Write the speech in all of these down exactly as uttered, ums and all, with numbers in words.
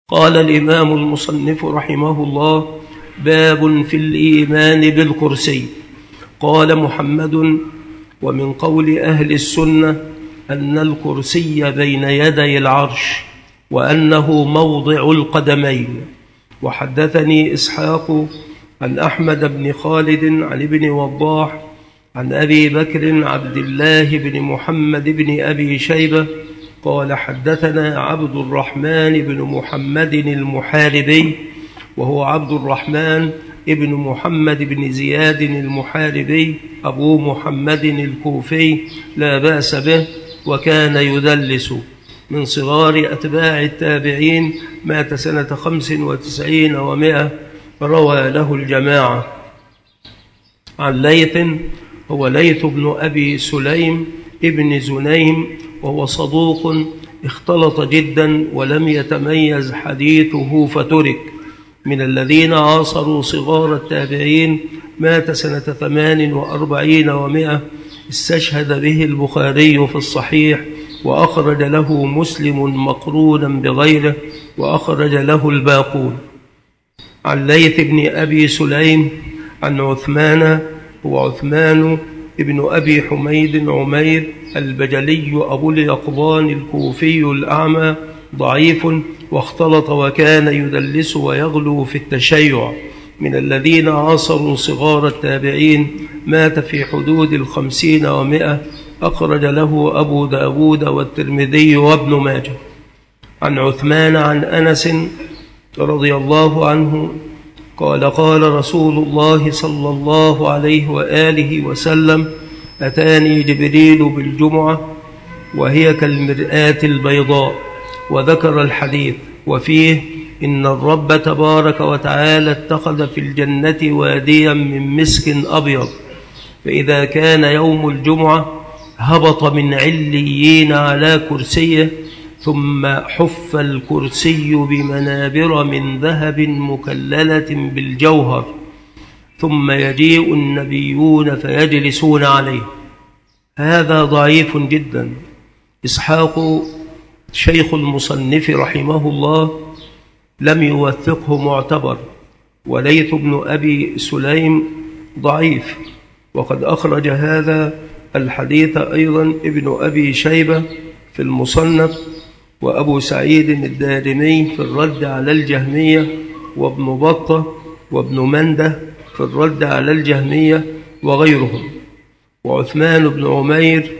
قال الإمام المصنف رحمه الله: باب في الإيمان بالكرسي. قال محمد: ومن قول أهل السنة أن الكرسي بين يدي العرش وأنه موضع القدمين. وحدثني إسحاق عن أحمد بن خالد عن ابن وضاح عن أبي بكر عبد الله بن محمد بن أبي شيبة قال: حدثنا عبد الرحمن بن محمد المحاربي، وهو عبد الرحمن ابن محمد بن زياد المحاربي أبو محمد الكوفي لا بأس به، وكان يدلس، من صغار أتباع التابعين، مات سنة خمس وتسعين ومائة، روى له الجماعة. عن ليث، هو ليث بن أبي سليم ابن زنيم، وهو صدوق اختلط جدا ولم يتميز حديثه فترك، من الذين عاصروا صغار التابعين، مات سنة ثمان وأربعين ومائة، استشهد به البخاري في الصحيح، وأخرج له مسلم مقرونا بغيره، وأخرج له الباقون. عن ليث بن أبي سليم عن عثمان، هو عثمان ابن أبي حميد عمير البجلي أبو اليقظان الكوفي الأعمى، ضعيف واختلط وكان يدلس ويغلو في التشيع، من الذين عاصروا صغار التابعين، مات في حدود الخمسين ومائة، أخرج له أبو داود والترمذي وابن ماجه. عن عثمان عن أنس رضي الله عنه قال: قال رسول الله صلى الله عليه وآله وسلم: أتاني جبريل بالجمعة وهي كالمرآة البيضاء، وذكر الحديث، وفيه: إن الرب تبارك وتعالى اتخذ في الجنة واديا من مسك أبيض، فإذا كان يوم الجمعة هبط من عليين على كرسيه، ثم حف الكرسي بمنابر من ذهب مكللة بالجوهر، ثم يجيء النبيون فيجلسون عليه. هذا ضعيف جدا. إسحاق شيخ المصنف رحمه الله لم يوثقه معتبر، وليث بن أبي سليم ضعيف، وقد أخرج هذا الحديث أيضا ابن أبي شيبة في المصنف، وأبو سعيد الدارمي في الرد على الجهمية، وابن بطة وابن منده في الرد على الجهمية وغيرهم. وعثمان بن عمير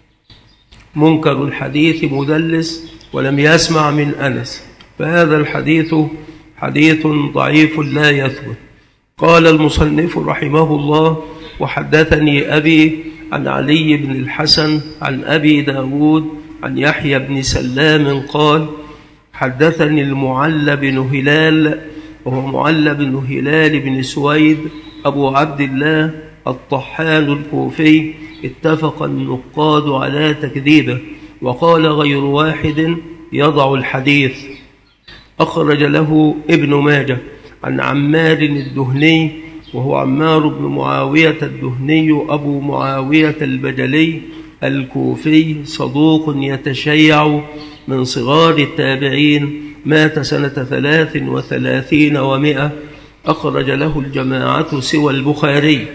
منكر الحديث مدلس ولم يسمع من أنس، فهذا الحديث حديث ضعيف لا يثبت. قال المصنف رحمه الله: وحدثني أبي عن علي بن الحسن عن أبي داود عن يحيى بن سلام قال: حدثني المعلى بن هلال، وهو معلى بن هلال بن سويد أبو عبد الله الطحان الكوفي، اتفق النقاد على تكذيبه، وقال غير واحد يضع الحديث. أخرج له ابن ماجه عن عمار الدهني، وهو عمار بن معاوية الدهني أبو معاوية البجلي الكوفي، صدوق يتشيع، من صغار التابعين، مات سنة ثلاث وثلاثين ومائة، أخرج له الجماعة سوى البخاري.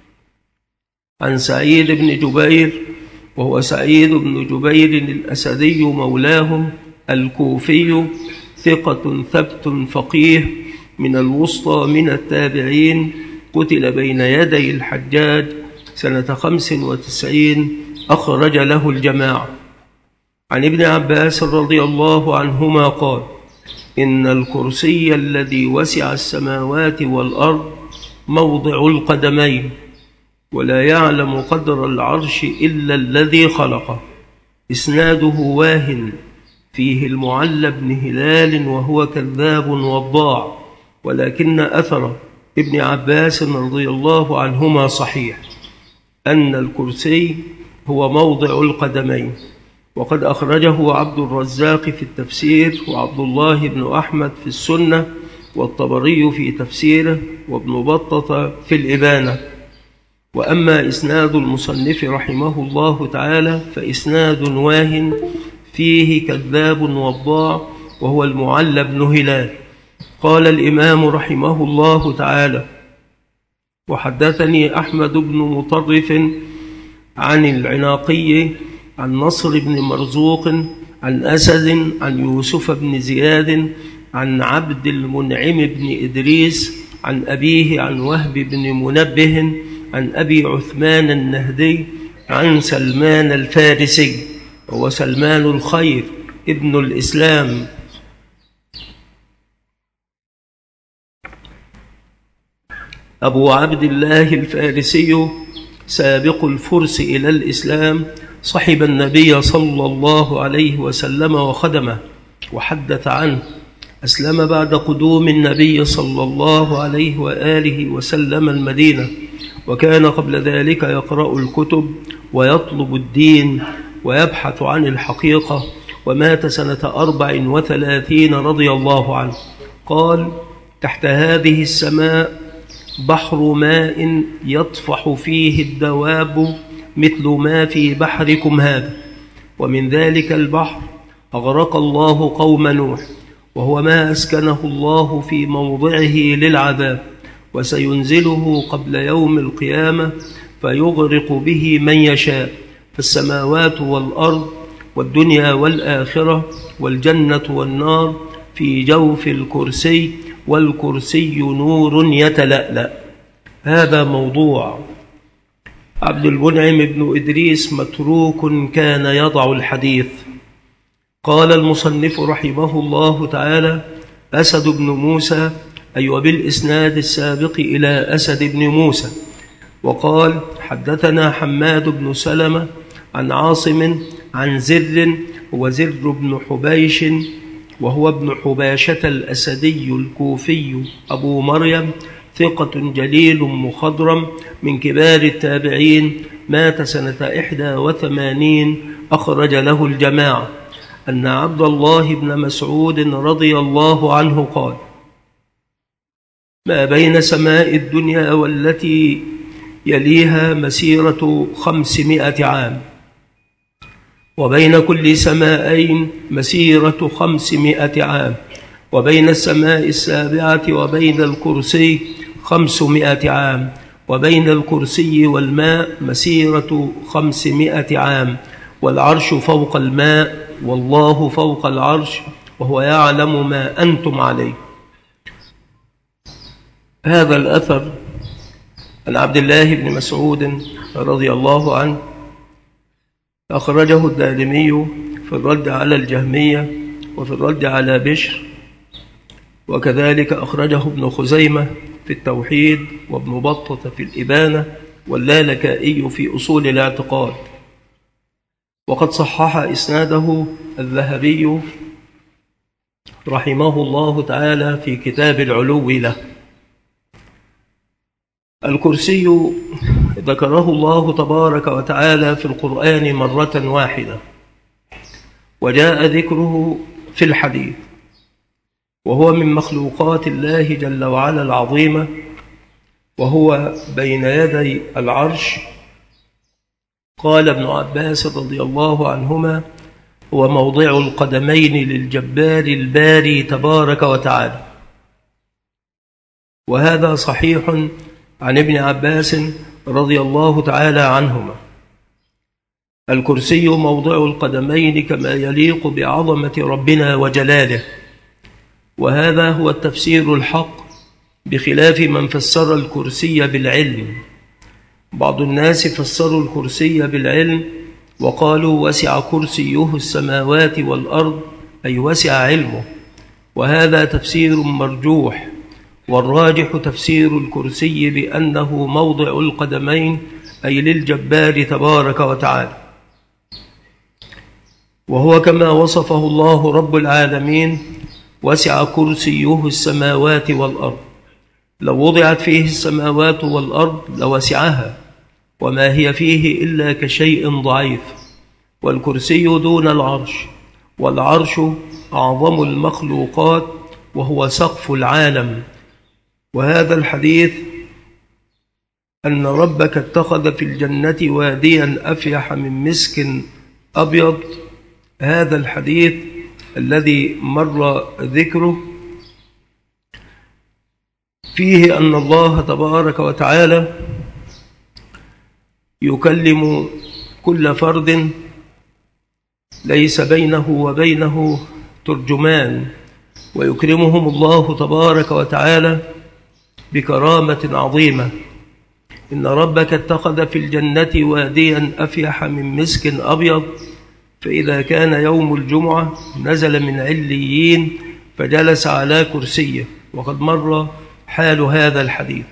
عن سعيد بن جبير، وهو سعيد بن جبير الأسدي مولاهم الكوفي، ثقة ثبت فقيه، من الوسطى من التابعين، قتل بين يدي الحجاج سنة خمس وتسعين، أخرج له الجماعة. عن ابن عباس رضي الله عنهما قال: إن الكرسي الذي وسع السماوات والأرض موضع القدمين، ولا يعلم قدر العرش إلا الذي خلقه. إسناده واهن، فيه المعلى بن هلال وهو كذاب وضاع، ولكن أثر ابن عباس رضي الله عنهما صحيح، أن الكرسي هو موضع القدمين. وقد أخرجه عبد الرزاق في التفسير، وعبد الله بن أحمد في السنة، والطبري في تفسيره، وابن بطة في الإبانة. وأما إسناد المصنف رحمه الله تعالى فإسناد واهن، فيه كذاب وضاع، وهو المعلى بن هلال. قال الإمام رحمه الله تعالى: وحدثني أحمد بن مطرف عن العناقي عن نصر بن مرزوق عن أسد عن يوسف بن زياد عن عبد المنعم بن إدريس عن أبيه عن وهب بن منبه عن أبي عثمان النهدي عن سلمان الفارسي، وهو سلمان الخير ابن الإسلام، أبو عبد الله الفارسي سابق الفرس إلى الإسلام، صحب النبي صلى الله عليه وسلم وخدمه وحدث عنه. أسلم بعد قدوم النبي صلى الله عليه وآله وسلم المدينة، وكان قبل ذلك يقرأ الكتب ويطلب الدين ويبحث عن الحقيقة، ومات سنة أربع وثلاثين رضي الله عنه. قال: تحت هذه السماء بحر ماء يطفح فيه الدواب مثل ما في بحركم هذا، ومن ذلك البحر أغرق الله قوم نوح، وهو ما أسكنه الله في موضعه للعذاب، وسينزله قبل يوم القيامة فيغرق به من يشاء، فالسماوات والأرض والدنيا والآخرة والجنة والنار في جوف الكرسي، والكرسي نور يتلألأ. هذا موضوع. عبد المنعم بن إدريس متروك كان يضع الحديث. قال المصنف رحمه الله تعالى: أسد بن موسى، أي وبالإسناد السابق إلى أسد بن موسى. وقال: حدثنا حماد بن سلمة عن عاصم عن زر، وزر بن حبيش، وهو ابن حباشة الأسدي الكوفي أبو مريم، ثقة جليل مخضرم من كبار التابعين، مات سنة إحدى وثمانين، أخرج له الجماعة. أن عبد الله بن مسعود رضي الله عنه قال: ما بين سماء الدنيا والتي يليها مسيرة خمسمائة عام، وبين كل سماءين مسيرة خمسمائة عام، وبين السماء السابعة وبين الكرسي خمسمائة عام، وبين الكرسي والماء مسيرة خمسمائة عام، والعرش فوق الماء، والله فوق العرش، وهو يعلم ما أنتم عليه. هذا الأثر عن عبد الله بن مسعود رضي الله عنه أخرجه الدارمي في الرد على الجهمية وفي الرد على بشر، وكذلك أخرجه ابن خزيمة في التوحيد، وابن بطة في الإبانة، واللالكائي في أصول الاعتقاد. وقد صحح إسناده الذهبي رحمه الله تعالى في كتاب العلو له. الكرسي ذكره الله تبارك وتعالى في القرآن مرة واحدة، وجاء ذكره في الحديث، وهو من مخلوقات الله جل وعلا العظيمة، وهو بين يدي العرش. قال ابن عباس رضي الله عنهما: هو موضع القدمين للجبار الباري تبارك وتعالى. وهذا صحيح عن ابن عباس رضي الله تعالى عنهما. الكرسي موضع القدمين كما يليق بعظمة ربنا وجلاله، وهذا هو التفسير الحق، بخلاف من فسر الكرسي بالعلم. بعض الناس فسروا الكرسي بالعلم وقالوا: وسع كرسيه السماوات والأرض، أي وسع علمه، وهذا تفسير مرجوح. والراجح تفسير الكرسي بأنه موضع القدمين، أي للجبار تبارك وتعالى، وهو كما وصفه الله رب العالمين: وسع كرسيه السماوات والأرض. لو وضعت فيه السماوات والأرض لوسعها، وما هي فيه إلا كشيء ضعيف. والكرسي دون العرش، والعرش أعظم المخلوقات، وهو سقف العالم. وهذا الحديث أن ربك اتخذ في الجنة واديا أفيح من مسك أبيض، هذا الحديث الذي مر ذكره فيه أن الله تبارك وتعالى يكلم كل فرد ليس بينه وبينه ترجمان، ويكرمهم الله تبارك وتعالى بكرامة عظيمة. إن ربك اتخذ في الجنة واديا أفيح من مسك أبيض، فإذا كان يوم الجمعة نزل من عليين فجلس على كرسيه، وقد مر حال هذا الحديث.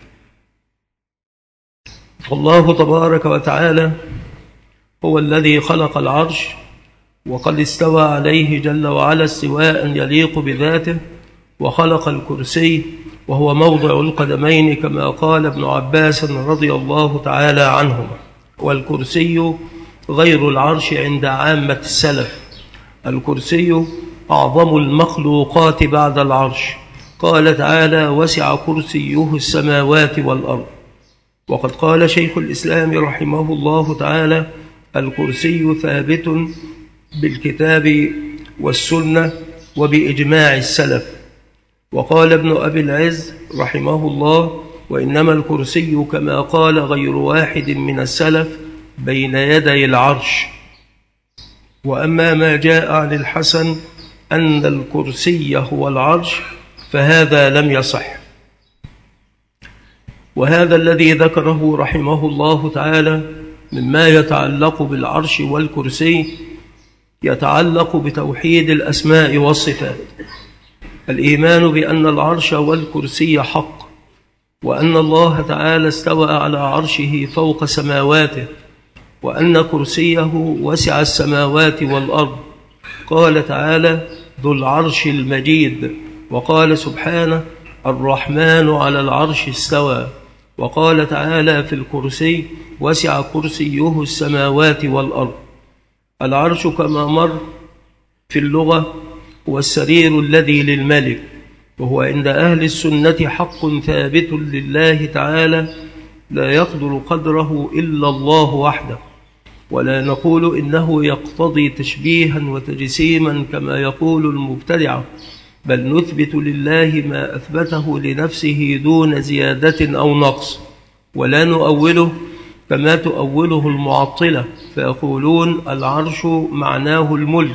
فالله تبارك وتعالى هو الذي خلق العرش، وقد استوى عليه جل وعلا استواء يليق بذاته، وخلق الكرسي وهو موضع القدمين كما قال ابن عباس رضي الله تعالى عنهما. والكرسي غير العرش عند عامة السلف. الكرسي أعظم المخلوقات بعد العرش. قال تعالى: وسع كرسيه السماوات والأرض. وقد قال شيخ الإسلام رحمه الله تعالى: الكرسي ثابت بالكتاب والسنة وبإجماع السلف. وقال ابن أبي العز رحمه الله: وإنما الكرسي كما قال غير واحد من السلف بين يدي العرش. وأما ما جاء عن الحسن أن الكرسي هو العرش فهذا لم يصح. وهذا الذي ذكره رحمه الله تعالى مما يتعلق بالعرش والكرسي يتعلق بتوحيد الأسماء والصفات. الإيمان بأن العرش والكرسي حق، وأن الله تعالى استوى على عرشه فوق سماواته، وأن كرسيه وسع السماوات والأرض. قال تعالى: ذو العرش المجيد. وقال سبحانه: الرحمن على العرش استوى. وقال تعالى في الكرسي: وسع كرسيه السماوات والأرض. العرش كما مر في اللغة هو السرير الذي للملك، وهو عند أهل السنة حق ثابت لله تعالى لا يقدر قدره إلا الله وحده. ولا نقول إنه يقتضي تشبيها وتجسيما كما يقول المبتدعة، بل نثبت لله ما أثبته لنفسه دون زيادة أو نقص، ولا نؤوله كما تؤوله المعطلة فيقولون العرش معناه الملك.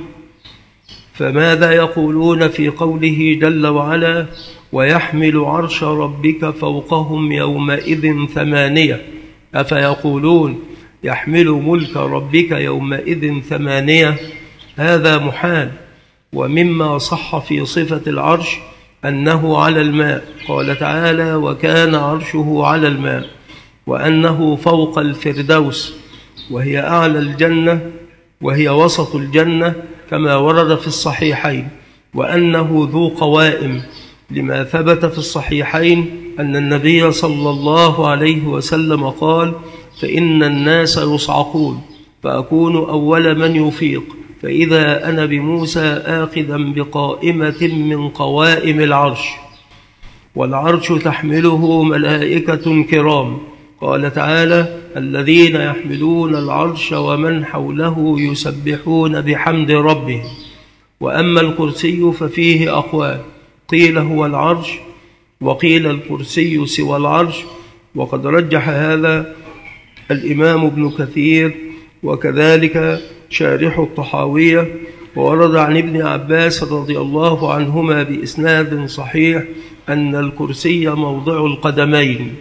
فماذا يقولون في قوله جل وعلا: ويحمل عرش ربك فوقهم يومئذ ثمانية؟ أفيقولون يحمل ملك ربك يومئذ ثمانية؟ هذا محال. ومما صح في صفة العرش أنه على الماء، قال تعالى: وكان عرشه على الماء، وأنه فوق الفردوس وهي أعلى الجنة وهي وسط الجنة كما ورد في الصحيحين، وأنه ذو قوائم لما ثبت في الصحيحين أن النبي صلى الله عليه وسلم قال: فإن الناس يصعقون فأكون أول من يفيق، فإذا أنا بموسى آخذا بقائمة من قوائم العرش، والعرش تحمله ملائكة كرام. قال تعالى: الذين يحملون العرش ومن حوله يسبحون بحمد ربهم. وأما الكرسي ففيه أقوال، قيل هو العرش، وقيل الكرسي سوى العرش. وقد رجح هذا الإمام ابن كثير، وكذلك شارح الطحاوية. وورد عن ابن عباس رضي الله عنهما بإسناد صحيح أن الكرسي موضع القدمين.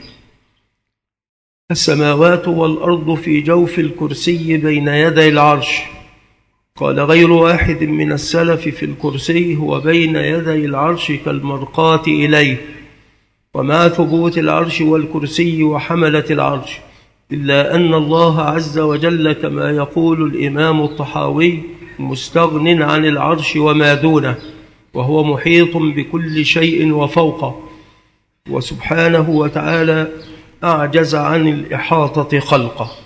السماوات والأرض في جوف الكرسي بين يدي العرش. قال غير واحد من السلف في الكرسي هو بين يدي العرش كالمرقاة إليه. ومع ثبوت العرش والكرسي وحملة العرش، إلا أن الله عز وجل كما يقول الإمام الطحاوي مستغن عن العرش وما دونه، وهو محيط بكل شيء وفوقه، وسبحانه وتعالى أعجز عن الإحاطة خلقه.